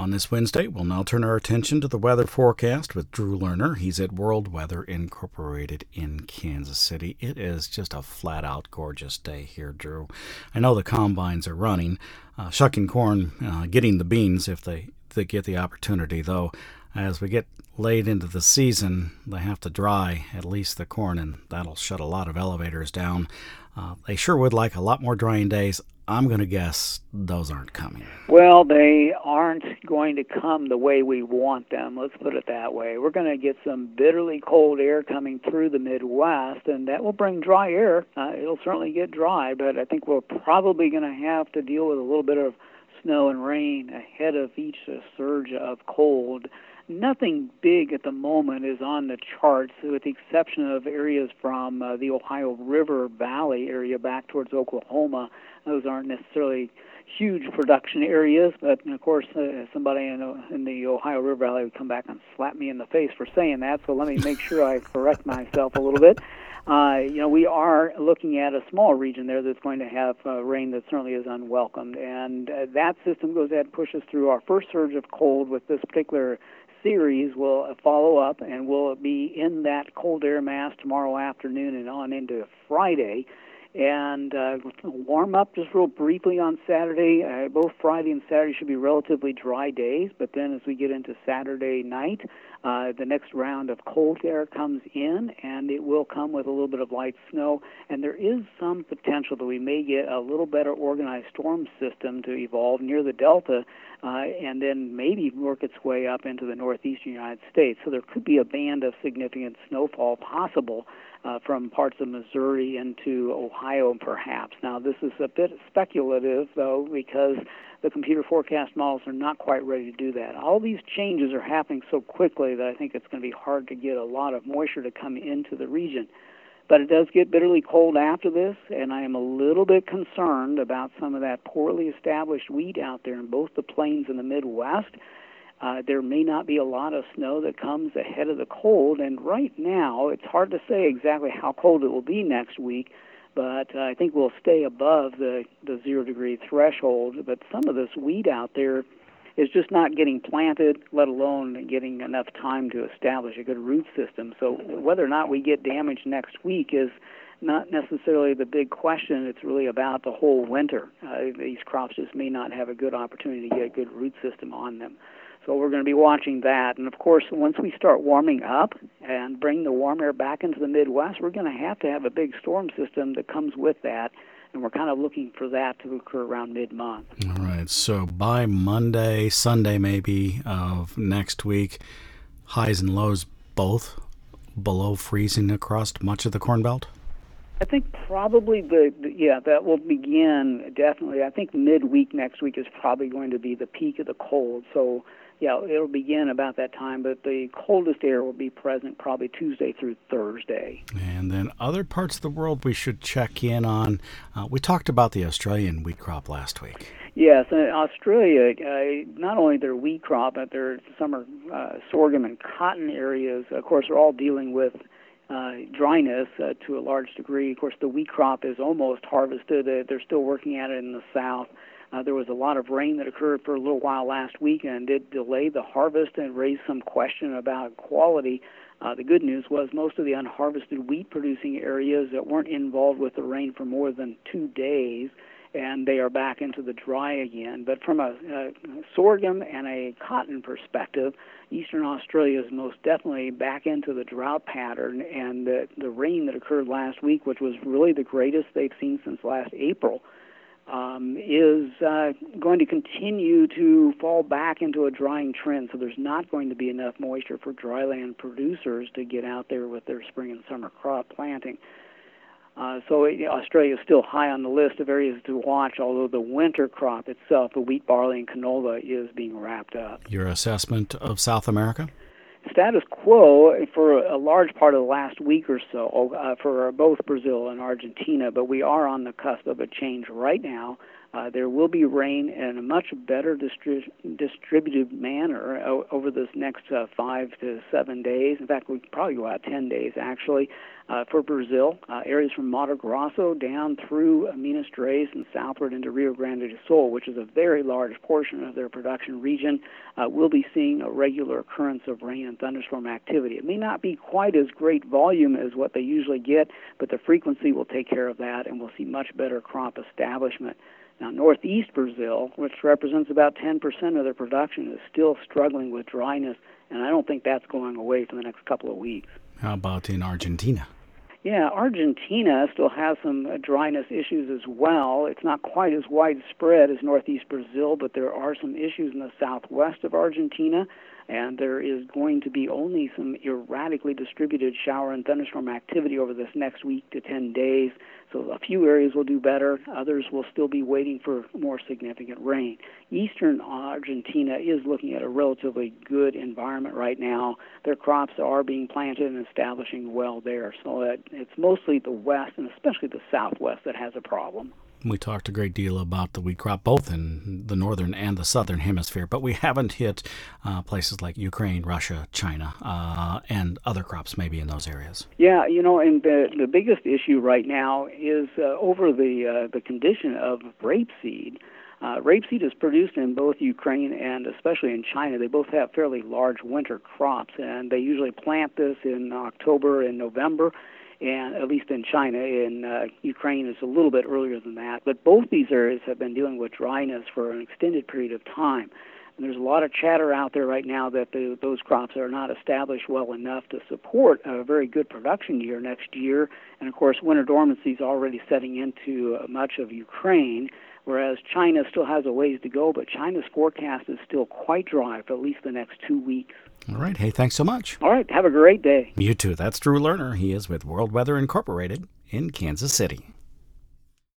On this Wednesday, we'll now turn our attention to the weather forecast with Drew Lerner. He's at World Weather Incorporated in Kansas City. It is just a flat-out gorgeous day here, Drew. I know the combines are running, shucking corn, getting the beans if they get the opportunity, though. As we get late into the season, they have to dry at least the corn, and that'll shut a lot of elevators down. They sure would like a lot more drying days. I'm going to guess those aren't coming. Well, they aren't going to come the way we want them. Let's put it that way. We're going to get some bitterly cold air coming through the Midwest, and that will bring dry air. It'll certainly get dry, but I think we're probably going to have to deal with a little bit of snow and rain ahead of each surge of cold. Nothing big at the moment is on the charts, with the exception of areas from the Ohio River Valley area back towards Oklahoma. Those aren't necessarily huge production areas, but of course somebody in the Ohio River Valley would come back and slap me in the face for saying that, so let me make sure I correct myself a little bit. We are looking at a small region there that's going to have rain that certainly is unwelcomed, and that system goes ahead and pushes through. Our first surge of cold with this particular series will follow up, and we'll be in that cold air mass tomorrow afternoon and on into Friday. And warm up just real briefly on Saturday. Both Friday and Saturday should be relatively dry days, but then as we get into Saturday night, the next round of cold air comes in, and it will come with a little bit of light snow. And there is some potential that we may get a little better organized storm system to evolve near the Delta, and then maybe work its way up into the northeastern United States. So there could be a band of significant snowfall possible from parts of Missouri into Ohio, perhaps. Now, this is a bit speculative, though, because the computer forecast models are not quite ready to do that. All these changes are happening so quickly that I think it's going to be hard to get a lot of moisture to come into the region. But it does get bitterly cold after this, and I am a little bit concerned about some of that poorly established wheat out there in both the plains and the Midwest. There may not be a lot of snow that comes ahead of the cold, and right now it's hard to say exactly how cold it will be next week, but I think we'll stay above the 0-degree threshold. But some of this wheat out there is just not getting planted, let alone getting enough time to establish a good root system. So whether or not we get damage next week is not necessarily the big question. It's really about the whole winter. These crops just may not have a good opportunity to get a good root system on them. So we're going to be watching that. And, of course, once we start warming up and bring the warm air back into the Midwest, we're going to have a big storm system that comes with that. And we're kind of looking for that to occur around mid-month. All right. So by Monday, Sunday maybe of next week, highs and lows both below freezing across much of the Corn Belt? I think probably that will begin definitely. I think midweek next week is probably going to be the peak of the cold. So, yeah, it'll begin about that time, but the coldest air will be present probably Tuesday through Thursday. And then other parts of the world we should check in on. We talked about the Australian wheat crop last week. Yes, Australia, not only their wheat crop, but their summer sorghum and cotton areas, of course, are all dealing with dryness to a large degree. Of course, the wheat crop is almost harvested. They're still working at it in the south. There was a lot of rain that occurred for a little while last week and did delay the harvest and raise some question about quality. The good news was most of the unharvested wheat-producing areas that weren't involved with the rain for more than 2 days, and they are back into the dry again. But from a sorghum and a cotton perspective, Eastern Australia is most definitely back into the drought pattern, and the rain that occurred last week, which was really the greatest they've seen since last April, is going to continue to fall back into a drying trend. So there's not going to be enough moisture for dryland producers to get out there with their spring and summer crop planting. So Australia is still high on the list of areas to watch, although the winter crop itself, the wheat, barley, and canola, is being wrapped up. Your assessment of South America? Status quo for a large part of the last week or so for both Brazil and Argentina, but we are on the cusp of a change right now. There will be rain in a much better distributed manner over this next 5 to 7 days. In fact, we probably go out 10 days, actually, for Brazil. Areas from Mato Grosso down through Minas Gerais and southward into Rio Grande do Sul, which is a very large portion of their production region, we'll be seeing a regular occurrence of rain and thunderstorm activity. It may not be quite as great volume as what they usually get, but the frequency will take care of that, and we'll see much better crop establishment. Now, northeast Brazil, which represents about 10% of their production, is still struggling with dryness, and I don't think that's going away for the next couple of weeks. How about in Argentina? Yeah, Argentina still has some dryness issues as well. It's not quite as widespread as northeast Brazil, but there are some issues in the southwest of Argentina, and there is going to be only some erratically distributed shower and thunderstorm activity over this next week to 10 days. So a few areas will do better. Others will still be waiting for more significant rain. Eastern Argentina is looking at a relatively good environment right now. Their crops are being planted and establishing well there. So it's mostly the west and especially the southwest that has a problem. We talked a great deal about the wheat crop, both in the northern and the southern hemisphere, but we haven't hit places like Ukraine, Russia, China, and other crops maybe in those areas. Yeah, and the biggest issue right now is over the condition of rapeseed. Rapeseed is produced in both Ukraine and especially in China. They both have fairly large winter crops, and they usually plant this in October and November. And at least in China. In Ukraine, it's a little bit earlier than that. But both these areas have been dealing with dryness for an extended period of time. And there's a lot of chatter out there right now that those crops are not established well enough to support a very good production year next year. And, of course, winter dormancy is already setting into much of Ukraine, whereas China still has a ways to go. But China's forecast is still quite dry for at least the next 2 weeks. All right. Hey, thanks so much. All right. Have a great day. You too. That's Drew Lerner. He is with World Weather Incorporated in Kansas City.